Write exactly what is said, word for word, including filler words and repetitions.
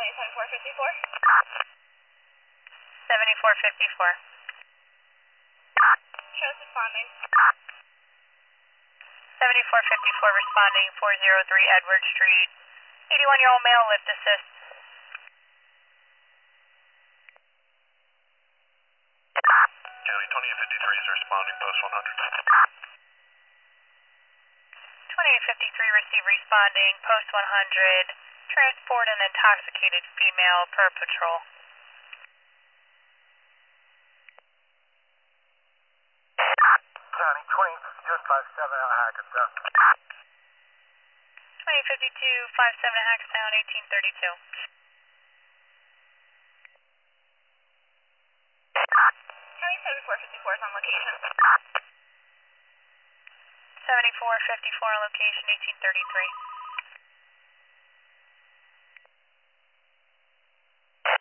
County seventy-four fifty-four. seventy-four fifty-four. Shows responding. seventy-four fifty-four responding, four oh three Edward Street. eighty-one-year-old male, lift assist. County twenty-eight fifty-three is responding, post one hundred. twenty-eight fifty-three receive responding, post one hundred. Transport an intoxicated female per patrol. County twenty fifty-two five seven out of Hackettstown. twenty fifty-two five seven Hackettstown, eighteen thirty-two. County seventy-four fifty-four is on location. seventy-four fifty-four on location, eighteen thirty-three.